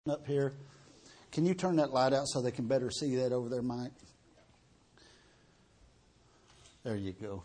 Up here. Can you turn that light out so they can better see that over there, Mike? There you go.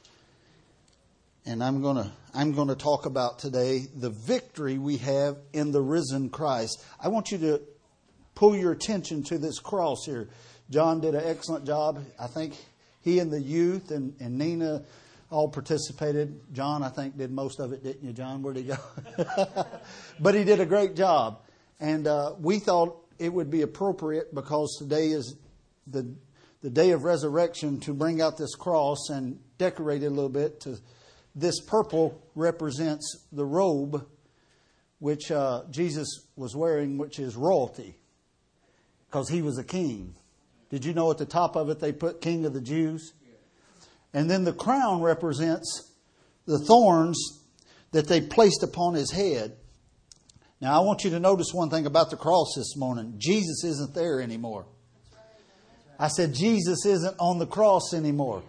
And I'm gonna talk about today the victory we have in the risen Christ. I want you to pull your attention to this cross here. John did an excellent job. I think he and the youth and Nina all participated. John, I think, did most of it, didn't you, John? Where'd he go? But he did a great job. And we thought it would be appropriate because today is the day of resurrection to bring out this cross and decorate it a little bit. This purple represents the robe which Jesus was wearing, which is royalty, because he was a king. Did you know at the top of it they put King of the Jews? And then the crown represents the thorns that they placed upon his head. Now, I want you to notice one thing about the cross this morning. Jesus isn't there anymore. I said Jesus isn't on the cross anymore.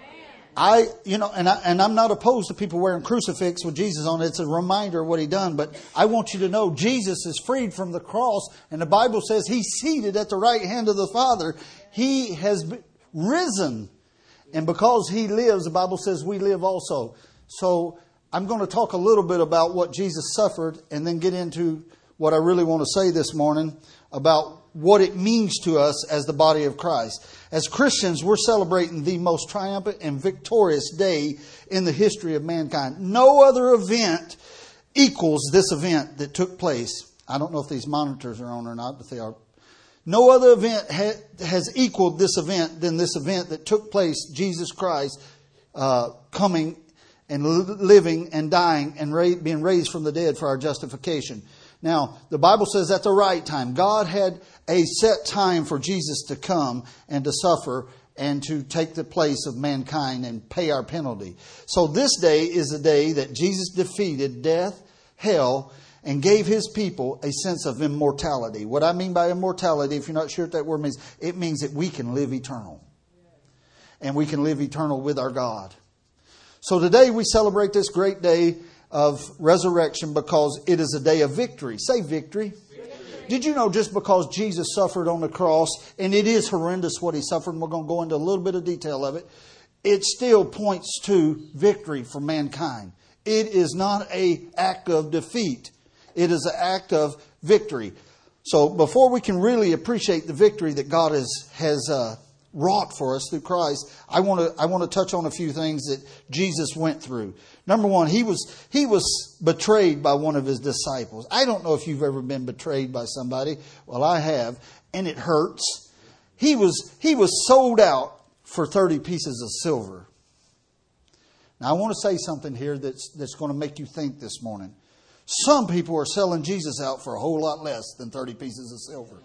And I'm not opposed to people wearing crucifix with Jesus on it. It's a reminder of what he done. But I want you to know Jesus is freed from the cross. And the Bible says he's seated at the right hand of the Father. He has risen. And because he lives, the Bible says we live also. So I'm going to talk a little bit about what Jesus suffered and then get into what I really want to say this morning about what it means to us as the body of Christ. As Christians, we're celebrating the most triumphant and victorious day in the history of mankind. No other event equals this event that took place. I don't know if these monitors are on or not, but they are. No other event has equaled this event than this event that took place, Jesus Christ coming and living and dying and being raised from the dead for our justification. Now, the Bible says at the right time, God had a set time for Jesus to come and to suffer and to take the place of mankind and pay our penalty. So this day is the day that Jesus defeated death, hell, and gave his people a sense of immortality. What I mean by immortality, if you're not sure what that word means, it means that we can live eternal. And we can live eternal with our God. So today we celebrate this great day of resurrection because it is a day of victory. Say victory. Did you know just because Jesus suffered on the cross, and it is horrendous what he suffered, and we're going to go into a little bit of detail of it, it still points to victory for mankind. It is not an act of defeat. It is an act of victory. So before we can really appreciate the victory that God has wrought for us through Christ, I want to touch on a few things that Jesus went through. Number one, he was betrayed by one of his disciples. I don't know if you've ever been betrayed by somebody. Well, I have, and it hurts. He was sold out for 30 pieces of silver. Now, I want to say something here that's going to make you think this morning. Some people are selling Jesus out for a whole lot less than 30 pieces of silver.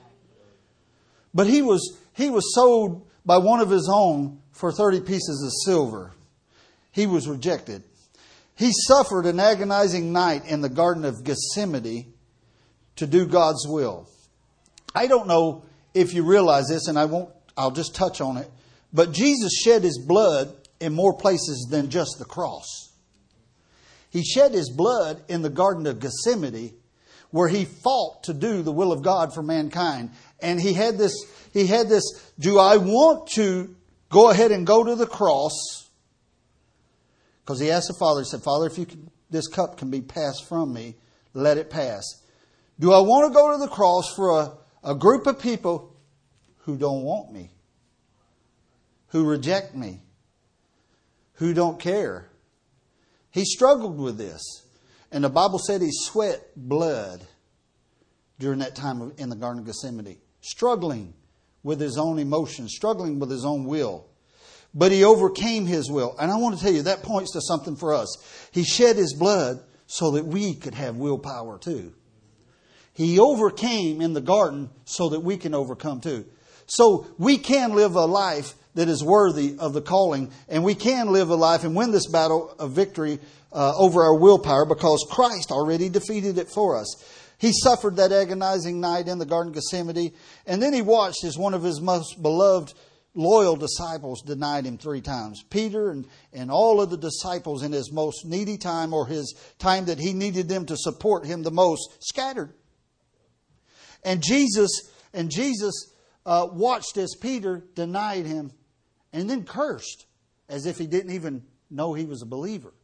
But he was sold by one of his own for 30 pieces of silver. He was rejected. He suffered an agonizing night in the Garden of Gethsemane to do God's will. I don't know if you realize this, and I'll just touch on it. But Jesus shed his blood in more places than just the cross. He shed his blood in the Garden of Gethsemane, where he fought to do the will of God for mankind. And he had this, do I want to go ahead and go to the cross? Because he asked the Father, he said, Father, if this cup can be passed from me, let it pass. Do I want to go to the cross for a group of people who don't want me, who reject me, who don't care? He struggled with this. And the Bible said he sweat blood during that time in the Garden of Gethsemane. Struggling with his own emotions, struggling with his own will. But he overcame his will. And I want to tell you, that points to something for us. He shed his blood so that we could have willpower too. He overcame in the garden so that we can overcome too. So we can live a life that is worthy of the calling. And we can live a life and win this battle of victory over our willpower because Christ already defeated it for us. He suffered that agonizing night in the Garden of Gethsemane. And then he watched as one of his most beloved, loyal disciples denied him 3 times. Peter and all of the disciples in his most needy time, or his time that he needed them to support him the most, scattered. And Jesus watched as Peter denied him and then cursed as if he didn't even know he was a believer.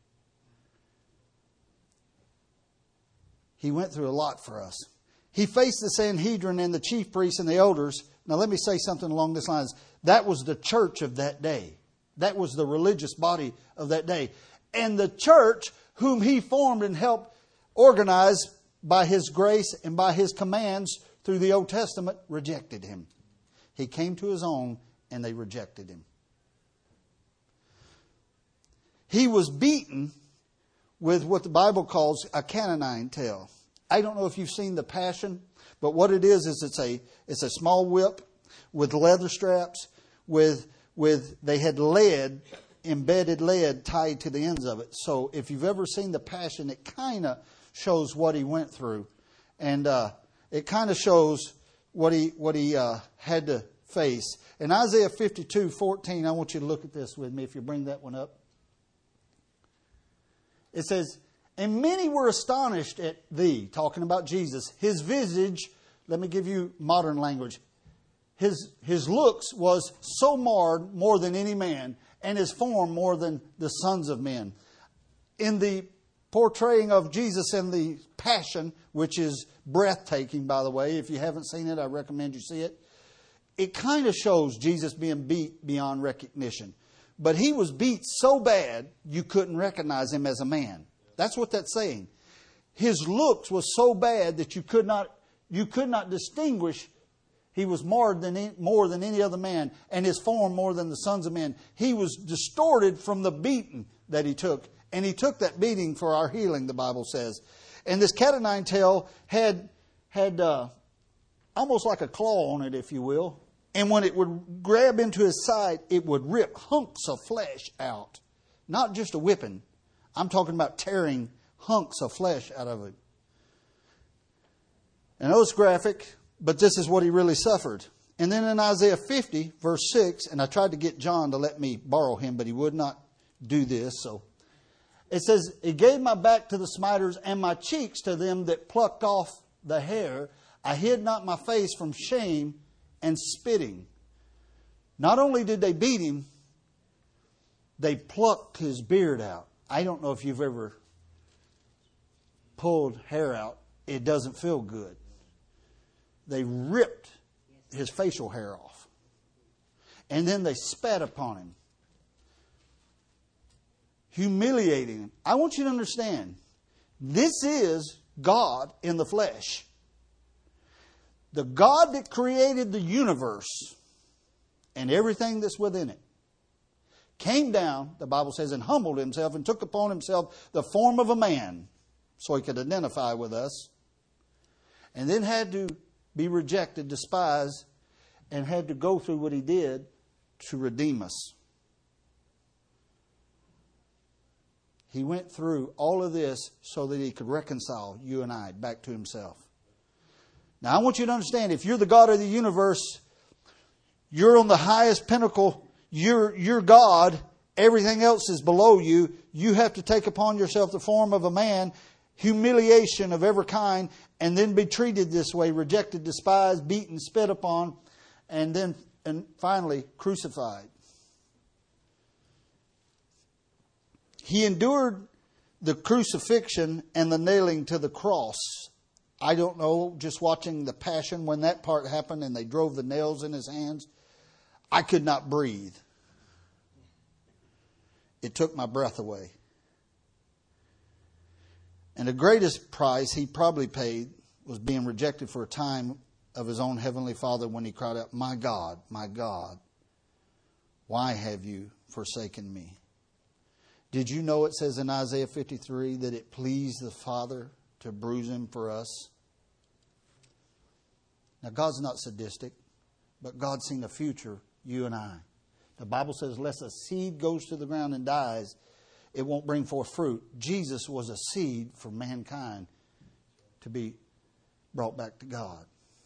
He went through a lot for us. He faced the Sanhedrin and the chief priests and the elders. Now let me say something along these lines. That was the church of that day. That was the religious body of that day. And the church whom he formed and helped organize by his grace and by his commands through the Old Testament rejected him. He came to his own and they rejected him. He was beaten with what the Bible calls a canine tail. I don't know if you've seen The Passion, but what it is it's a small whip with leather straps with they had embedded lead tied to the ends of it. So if you've ever seen The Passion, it kind of shows what he went through, and it kind of shows what he had to face. In Isaiah 52:14, I want you to look at this with me if you bring that one up. It says, "And many were astonished at thee," talking about Jesus. "His visage," let me give you modern language, his looks was so marred more than any man, and his form more than the sons of men. In the portraying of Jesus in the Passion, which is breathtaking, by the way. If you haven't seen it, I recommend you see it. It kind of shows Jesus being beat beyond recognition. But he was beat so bad, you couldn't recognize him as a man. That's what that's saying. His looks was so bad that you could not distinguish. He was more than any other man, and his form more than the sons of men. He was distorted from the beating that he took. And he took that beating for our healing, the Bible says. And this cat o' nine tail had almost like a claw on it, if you will. And when it would grab into his side, it would rip hunks of flesh out. Not just a whipping. I'm talking about tearing hunks of flesh out of it. And it was graphic, but this is what he really suffered. And then in Isaiah 50, verse 6, and I tried to get John to let me borrow him, but he would not do this. So it says, "He gave my back to the smiters and my cheeks to them that plucked off the hair. I hid not my face from shame and spitting." Not only did they beat him, they plucked his beard out. I don't know if you've ever pulled hair out. It doesn't feel good. They ripped his facial hair off. And then they spat upon him, humiliating him. I want you to understand, this is God in the flesh. The God that created the universe and everything that's within it came down, the Bible says, and humbled himself and took upon himself the form of a man so he could identify with us, and then had to be rejected, despised, and had to go through what he did to redeem us. He went through all of this so that he could reconcile you and I back to himself. Now, I want you to understand, if you're the God of the universe, you're on the highest pinnacle, you're God, everything else is below you. You have to take upon yourself the form of a man, humiliation of every kind, and then be treated this way, rejected, despised, beaten, spit upon, and finally crucified. He endured the crucifixion and the nailing to the cross. I don't know, just watching the Passion, when that part happened and they drove the nails in his hands, I could not breathe. It took my breath away. And the greatest price he probably paid was being rejected for a time of his own heavenly Father when he cried out, my God, why have you forsaken me?" Did you know it says in Isaiah 53 that it pleased the Father to bruise him for us? Now, God's not sadistic, but God's seen a future, you and I. The Bible says, unless a seed goes to the ground and dies, it won't bring forth fruit. Jesus was a seed for mankind to be brought back to God.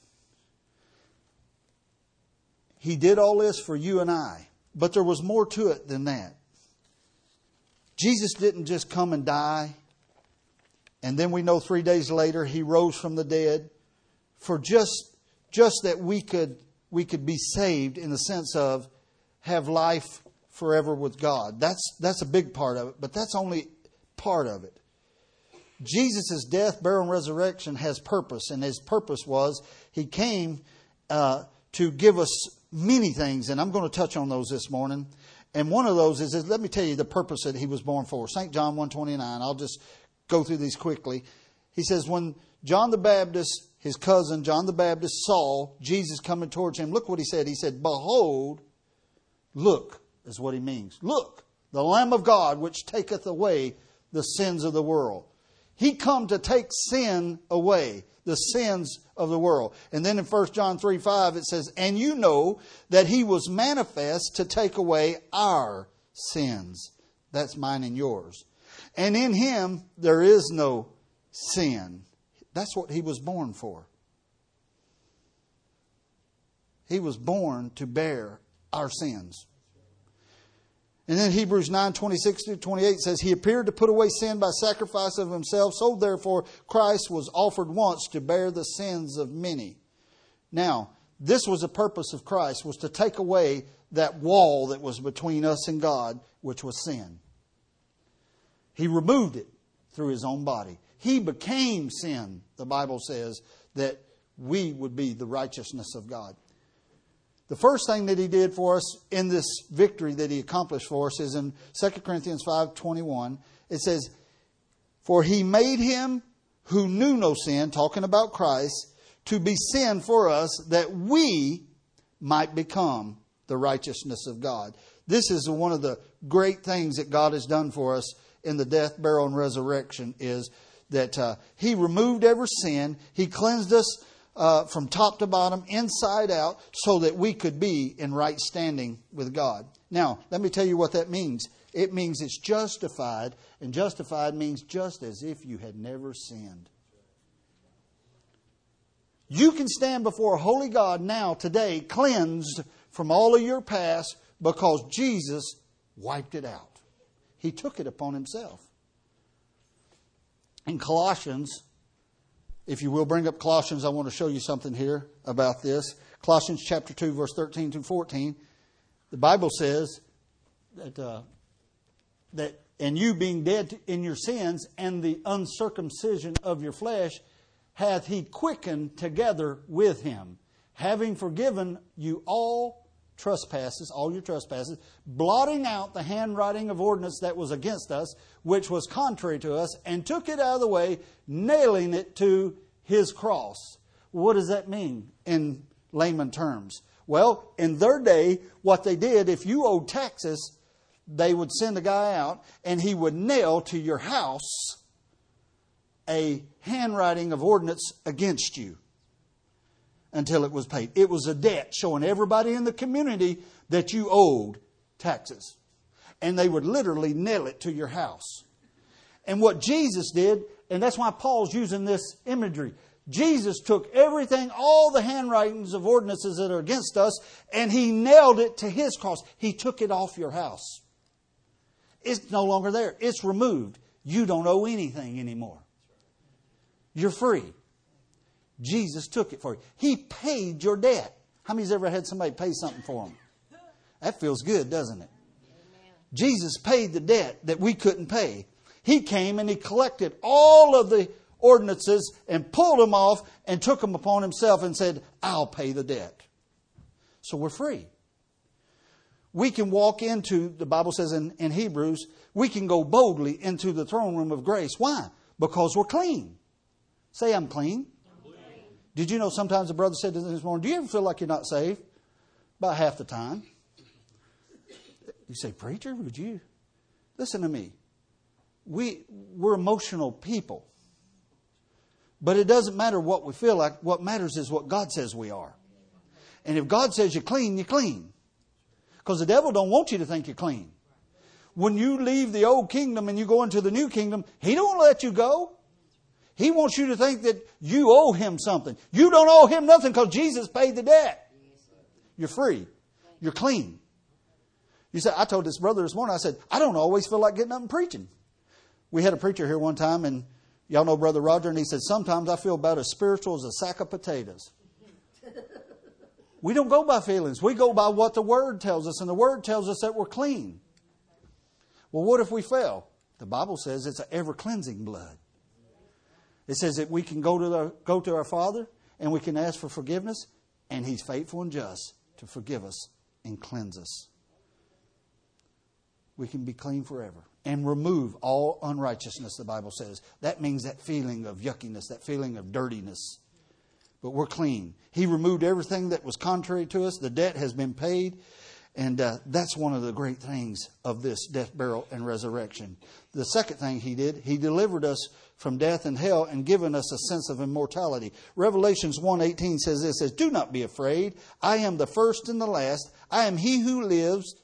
He did all this for you and I, but there was more to it than that. Jesus didn't just come and die, and then we know 3 days later he rose from the dead for just that we could be saved in the sense of have life forever with God. That's a big part of it, but that's only part of it. Jesus' death, burial, and resurrection has purpose, and His purpose was He came to give us many things, and I'm going to touch on those this morning. And one of those is let me tell you the purpose that He was born for. St. John 1:29. I'll just go through these quickly. He says, when John the Baptist, his cousin John the Baptist, saw Jesus coming towards him, look what he said. He said, behold, look, is what he means. Look, the Lamb of God, which taketh away the sins of the world. He come to take sin away, the sins of the world. And then in 1 John 3:5 it says, and you know that He was manifest to take away our sins. That's mine and yours. And in Him there is no sin. That's what He was born for. He was born to bear our sins. And then Hebrews 9:26-28 says, He appeared to put away sin by sacrifice of Himself. So therefore Christ was offered once to bear the sins of many. Now, this was the purpose of Christ, was to take away that wall that was between us and God, which was sin. He removed it through His own body. He became sin, the Bible says, that we would be the righteousness of God. The first thing that He did for us in this victory that He accomplished for us is in 2 Corinthians 5:21. It says, for He made Him who knew no sin, talking about Christ, to be sin for us, that we might become the righteousness of God. This is one of the great things that God has done for us in the death, burial, and resurrection, is that He removed every sin. He cleansed us from top to bottom, inside out, so that we could be in right standing with God. Now, let me tell you what that means. It means it's justified, and justified means just as if you had never sinned. You can stand before a holy God now, today, cleansed from all of your past, because Jesus wiped it out. He took it upon Himself. In Colossians, if you will bring up Colossians, I want to show you something here about this. Colossians chapter 2, verse 13-14. The Bible says that and you being dead in your sins and the uncircumcision of your flesh, hath He quickened together with Him, having forgiven you all your trespasses, blotting out the handwriting of ordinance that was against us, which was contrary to us, and took it out of the way, nailing it to His cross. What does that mean in layman terms? Well, in their day, what they did, if you owed taxes, they would send a guy out and he would nail to your house a handwriting of ordinance against you until it was paid. It was a debt showing everybody in the community that you owed taxes. And they would literally nail it to your house. And what Jesus did, and that's why Paul's using this imagery, Jesus took everything, all the handwritings of ordinances that are against us, and He nailed it to His cross. He took it off your house. It's no longer there. It's removed. You don't owe anything anymore. You're free. Jesus took it for you. He paid your debt. How many's ever had somebody pay something for them? That feels good, doesn't it? Amen. Jesus paid the debt that we couldn't pay. He came and He collected all of the ordinances and pulled them off and took them upon Himself and said, I'll pay the debt. So we're free. We can walk into, the Bible says in Hebrews, we can go boldly into the throne room of grace. Why? Because we're clean. Say, I'm clean. Did you know sometimes a brother said to me this morning, do you ever feel like you're not saved? About half the time. You say, preacher, would you? Listen to me. We're emotional people. But it doesn't matter what we feel like. What matters is what God says we are. And if God says you're clean, you're clean. Because the devil don't want you to think you're clean. When you leave the old kingdom and you go into the new kingdom, he don't let you go. He wants you to think that you owe him something. You don't owe him nothing because Jesus paid the debt. You're free. You're clean. You said, I told this brother this morning, I said, I don't always feel like getting up and preaching. We had a preacher here one time, and Y'all know Brother Roger, and he said, sometimes I feel about as spiritual as a sack of potatoes. We don't go by feelings. We go by what the Word tells us, and the Word tells us that we're clean. Well, what if we fail? The Bible says it's an ever-cleansing blood. It says that we can go to our Father and we can ask for forgiveness, and He's faithful and just to forgive us and cleanse us. We can be clean forever and remove all unrighteousness, the Bible says. That means that feeling of yuckiness, that feeling of dirtiness. But we're clean. He removed everything that was contrary to us. The debt has been paid. And that's one of the great things of this death, burial, and resurrection. The second thing He did, He delivered us from death and hell and given us a sense of immortality. Revelations 1:18 says this, says, do not be afraid. I am the first and the last. I am He who lives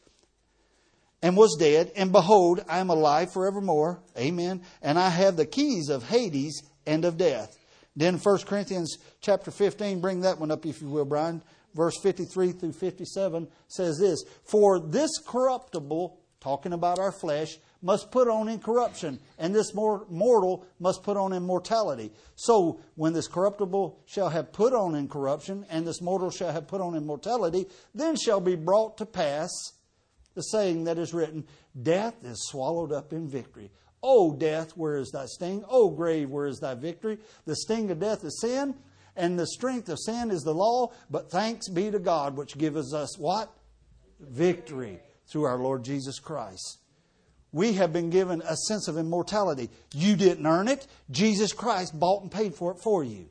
and was dead. And behold, I am alive forevermore. Amen. And I have the keys of Hades and of death. Then 1 Corinthians chapter 15, bring that one up if you will, Brian. Verse 53 through 57 says this, for this corruptible, talking about our flesh, must put on incorruption, and this mortal must put on immortality. So when this corruptible shall have put on incorruption, and this mortal shall have put on immortality, then shall be brought to pass the saying that is written, death is swallowed up in victory. O death, where is thy sting? O grave, where is thy victory? The sting of death is sin, and the strength of sin is the law. But thanks be to God, which gives us what? Victory through our Lord Jesus Christ. We have been given a sense of immortality. You didn't earn it. Jesus Christ bought and paid for it for you.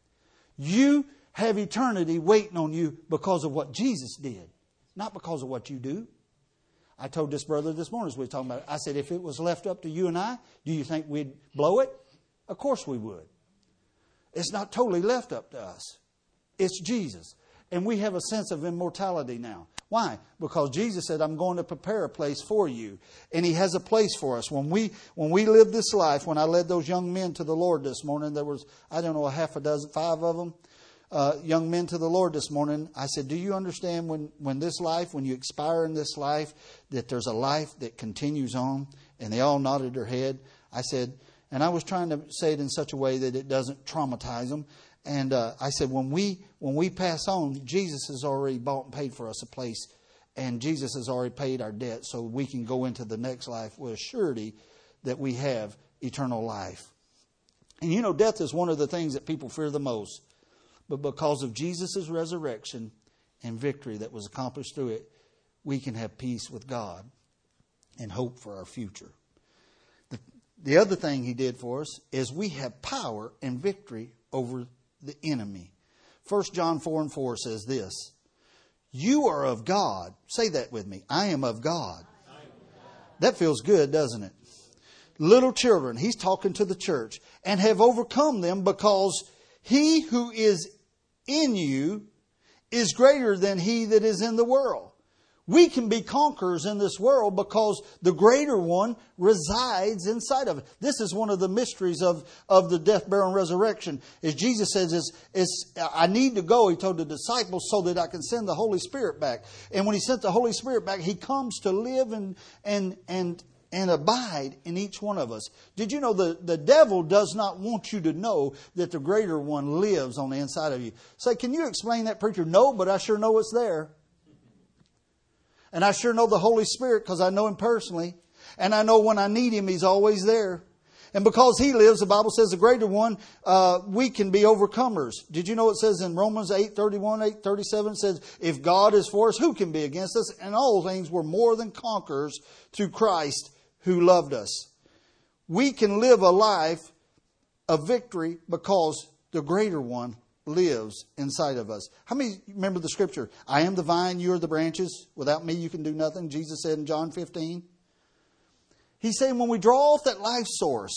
You have eternity waiting on you because of what Jesus did, not because of what you do. I told this brother this morning as we were talking about it. I said, if it was left up to you and I, do you think we'd blow it? Of course we would. It's not totally left up to us. It's Jesus. And we have a sense of immortality now. Why? Because Jesus said, I'm going to prepare a place for you. And He has a place for us. When we live this life, when I led those young men to the Lord this morning, there was, I don't know, 5 of them, young men to the Lord this morning. I said, do you understand when this life, when you expire in this life, that there's a life that continues on? And they all nodded their head. I said, and I was trying to say it in such a way that it doesn't traumatize them. And I said, when we pass on, Jesus has already bought and paid for us a place. And Jesus has already paid our debt so we can go into the next life with a surety that we have eternal life. And you know, death is one of the things that people fear the most. But because of Jesus' resurrection and victory that was accomplished through it, we can have peace with God and hope for our future. The other thing He did for us is we have power and victory over the enemy. 1 John 4:4 says this, you are of God. Say that with me. I am of God. That feels good, doesn't it? Little children, He's talking to the church, and have overcome them because He who is in you is greater than he that is in the world. We can be conquerors in this world because the greater one resides inside of it. This is one of the mysteries of the death, burial, and resurrection. As Jesus says, I need to go, He told the disciples, so that I can send the Holy Spirit back. And when He sent the Holy Spirit back, He comes to live and abide in each one of us. Did you know the devil does not want you to know that the greater one lives on the inside of you? Say, can you explain that, preacher? No, but I sure know it's there. And I sure know the Holy Spirit because I know Him personally. And I know when I need Him, He's always there. And because He lives, the Bible says the greater one, we can be overcomers. Did you know it says in Romans 8:31, 8:37, it says, if God is for us, who can be against us? And all things we're more than conquerors through Christ who loved us. We can live a life of victory because the greater one lives inside of us. How many remember the scripture? I am the vine, you are the branches. Without me, you can do nothing. Jesus said in John 15. He's saying when we draw off that life source,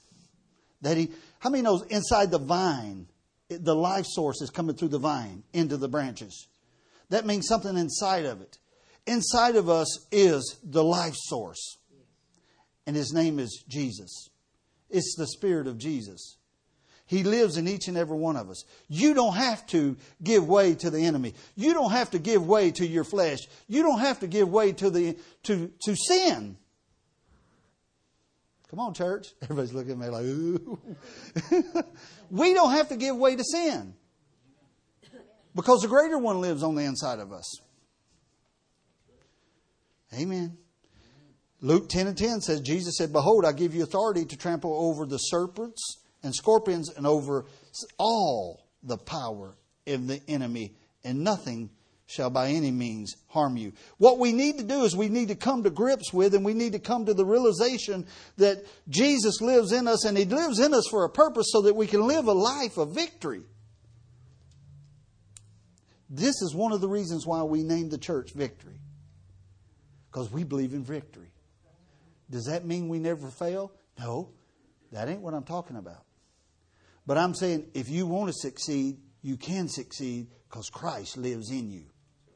how many knows inside the vine, the life source is coming through the vine into the branches? That means something inside of it. Inside of us is the life source. And His name is Jesus. It's the Spirit of Jesus. He lives in each and every one of us. You don't have to give way to the enemy. You don't have to give way to your flesh. You don't have to give way to sin. Come on, church. Everybody's looking at me like, ooh. We don't have to give way to sin. Because the greater one lives on the inside of us. Amen. Luke 10:10 says, Jesus said, behold, I give you authority to trample over the serpents and scorpions and over all the power of the enemy, and nothing shall by any means harm you. What we need to do is we need to come to grips with, and we need to come to the realization that Jesus lives in us, and He lives in us for a purpose so that we can live a life of victory. This is one of the reasons why we named the church Victory. Because we believe in victory. Does that mean we never fail? No, that ain't what I'm talking about. But I'm saying if you want to succeed, you can succeed because Christ lives in you.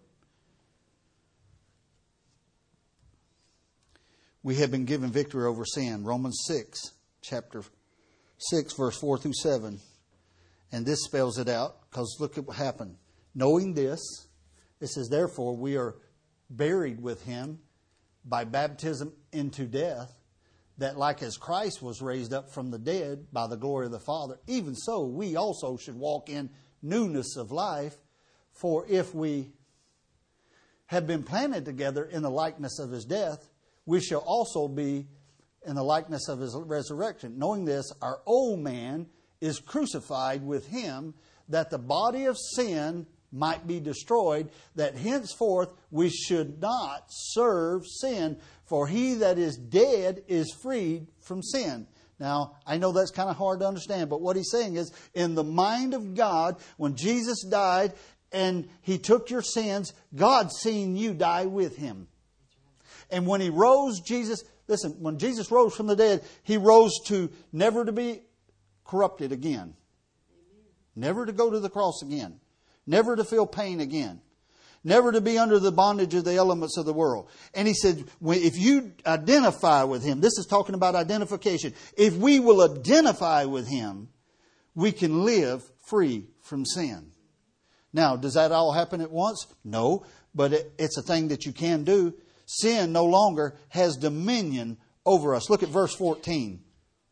We have been given victory over sin. Romans 6, chapter 6, verse 4 through 7. And this spells it out because look at what happened. Knowing this, it says, therefore we are buried with Him by baptism into death, that like as Christ was raised up from the dead by the glory of the Father, even so we also should walk in newness of life. For if we have been planted together in the likeness of His death, we shall also be in the likeness of His resurrection. Knowing this, our old man is crucified with Him, that the body of sin might be destroyed, that henceforth we should not serve sin, for he that is dead is freed from sin. Now, I know that's kind of hard to understand, but what he's saying is, in the mind of God, when Jesus died and He took your sins, God seen you die with Him. And when He rose, when Jesus rose from the dead, He rose to never to be corrupted again. Never to go to the cross again. Never to feel pain again. Never to be under the bondage of the elements of the world. And He said, if you identify with Him, this is talking about identification. If we will identify with Him, we can live free from sin. Now, does that all happen at once? No, but it's a thing that you can do. Sin no longer has dominion over us. Look at verse 14.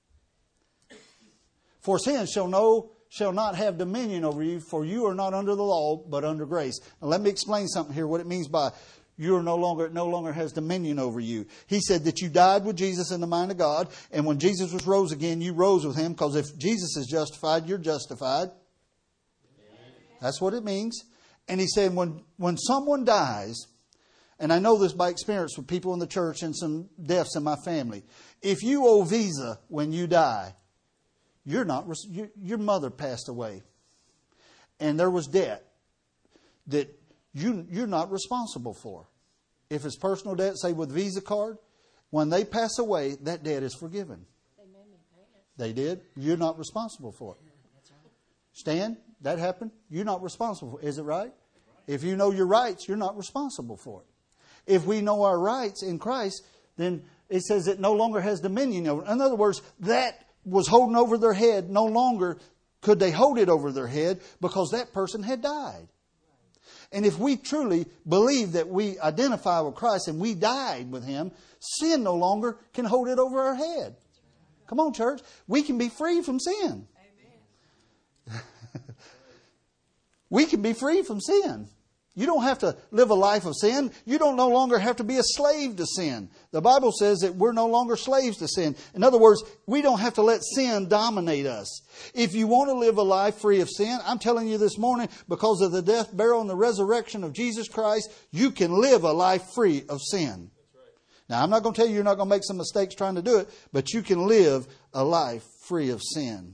For sin shall not have dominion over you, for you are not under the law, but under grace. Now let me explain something here, what it means by it no longer has dominion over you. He said that you died with Jesus in the mind of God, and when Jesus was rose again, you rose with Him, because if Jesus is justified, you're justified. That's what it means. And He said when someone dies, and I know this by experience with people in the church and some deaths in my family, if you owe Visa when you die, your mother passed away, and there was debt that you're not responsible for. If it's personal debt, say with Visa card, when they pass away, that debt is forgiven. They made me pay it. They did. You're not responsible for it. Stan, that happened. You're not responsible for it. Is it right? If you know your rights, you're not responsible for it. If we know our rights in Christ, then it says it no longer has dominion over it. In other words, that was holding over their head, no longer could they hold it over their head because that person had died. And if we truly believe that we identify with Christ and we died with Him, sin no longer can hold it over our head. Come on, church. We can be free from sin. Amen. We can be free from sin. You don't have to live a life of sin. You don't no longer have to be a slave to sin. The Bible says that we're no longer slaves to sin. In other words, we don't have to let sin dominate us. If you want to live a life free of sin, I'm telling you this morning, because of the death, burial, and the resurrection of Jesus Christ, you can live a life free of sin. Now, I'm not going to tell you you're not going to make some mistakes trying to do it, but you can live a life free of sin.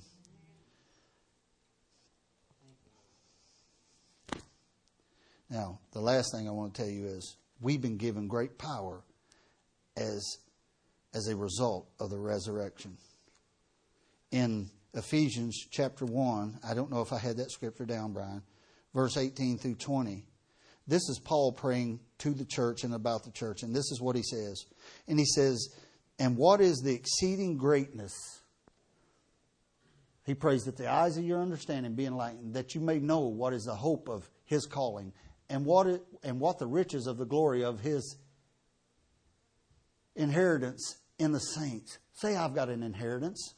Now, the last thing I want to tell you is we've been given great power as a result of the resurrection. In Ephesians chapter 1, I don't know if I had that scripture down, Brian, verse 18 through 20. This is Paul praying to the church and about the church, and this is what he says. And he says, and what is the exceeding greatness? He prays that the eyes of your understanding be enlightened, that you may know what is the hope of His calling, and what the riches of the glory of His inheritance in the saints. Say, I've got an inheritance.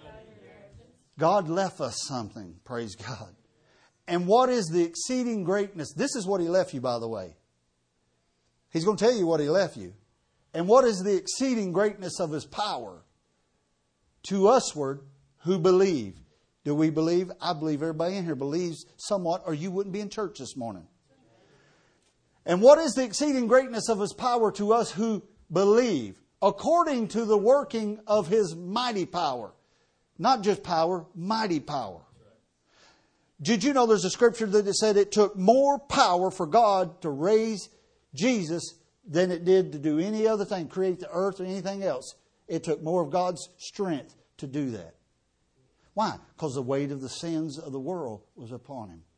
God left us something. Praise God. And what is the exceeding greatness? This is what He left you, by the way. He's going to tell you what He left you. And what is the exceeding greatness of His power to usward who believe? Do we believe? I believe everybody in here believes somewhat, or you wouldn't be in church this morning. And what is the exceeding greatness of His power to us who believe? According to the working of His mighty power. Not just power, mighty power. Did you know there's a scripture that said it took more power for God to raise Jesus than it did to do any other thing, create the earth or anything else? It took more of God's strength to do that. Why? Because the weight of the sins of the world was upon Him.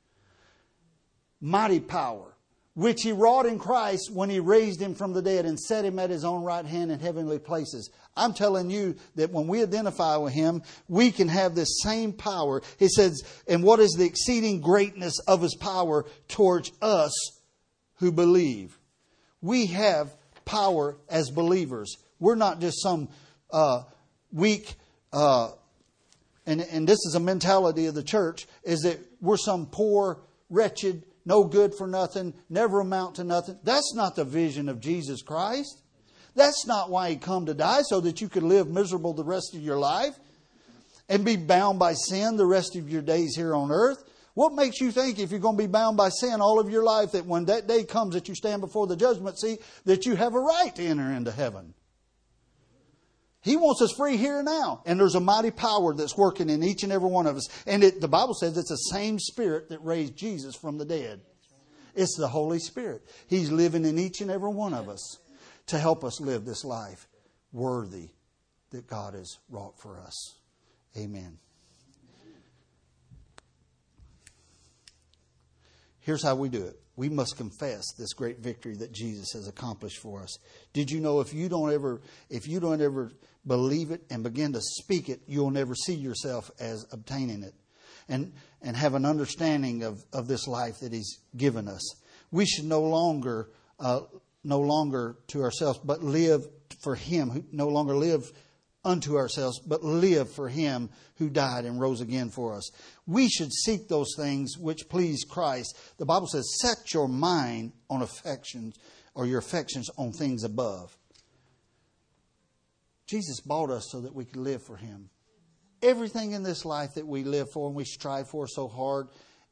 Mighty power, which He wrought in Christ when He raised Him from the dead and set Him at His own right hand in heavenly places. I'm telling you that when we identify with Him, we can have this same power. He says, and what is the exceeding greatness of His power towards us who believe? We have power as believers. We're not just some weak, and this is a mentality of the church, is that we're some poor, wretched, no good for nothing, never amount to nothing. That's not the vision of Jesus Christ. That's not why He come to die, so that you could live miserable the rest of your life and be bound by sin the rest of your days here on earth. What makes you think if you're going to be bound by sin all of your life that when that day comes that you stand before the judgment seat that you have a right to enter into heaven? He wants us free here and now. And there's a mighty power that's working in each and every one of us. And the Bible says it's the same Spirit that raised Jesus from the dead. It's the Holy Spirit. He's living in each and every one of us to help us live this life worthy that God has wrought for us. Amen. Here's how we do it. We must confess this great victory that Jesus has accomplished for us. Did you know if you don't ever believe it and begin to speak it, you'll never see yourself as obtaining it and have an understanding of this life that He's given us. We should no longer to ourselves, but live for Him. No longer live unto ourselves, but live for Him who died and rose again for us. We should seek those things which please Christ. The Bible says, set your mind on affections, or your affections on things above. Jesus bought us so that we could live for Him. Everything in this life that we live for and we strive for so hard,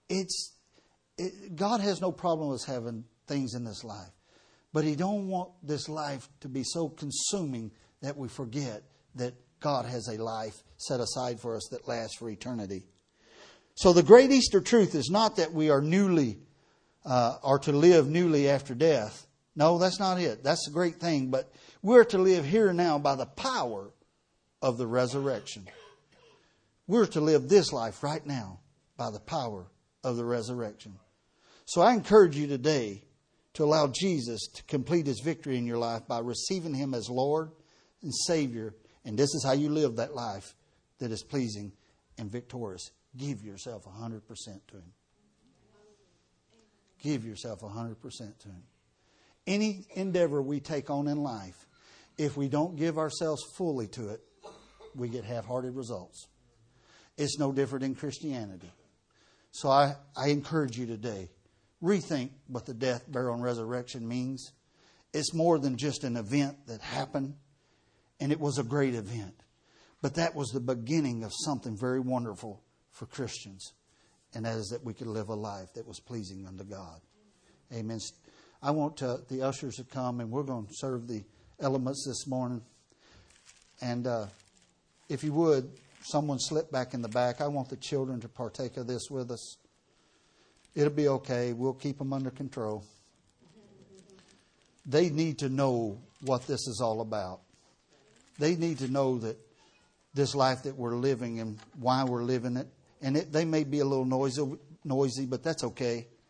God has no problem with us having things in this life. But He don't want this life to be so consuming that we forget that God has a life set aside for us that lasts for eternity. So the great Easter truth is not that we are are to live newly after death. No, that's not it. That's a great thing. But we're to live here and now by the power of the resurrection. We're to live this life right now by the power of the resurrection. So I encourage you today to allow Jesus to complete His victory in your life by receiving Him as Lord and Savior. And this is how you live that life that is pleasing and victorious. Give yourself 100% to Him. Give yourself 100% to Him. Any endeavor we take on in life, if we don't give ourselves fully to it, we get half-hearted results. It's no different in Christianity. So I encourage you today, rethink what the death, burial, and resurrection means. It's more than just an event that happened. And it was a great event. But that was the beginning of something very wonderful for Christians. And that is that we could live a life that was pleasing unto God. Amen. I want the ushers to come, and we're going to serve the elements this morning. And if you would, someone slip back in the back. I want the children to partake of this with us. It'll be okay. We'll keep them under control. They need to know what this is all about. They need to know that this life that we're living and why we're living it. And they may be a little noisy, but that's okay.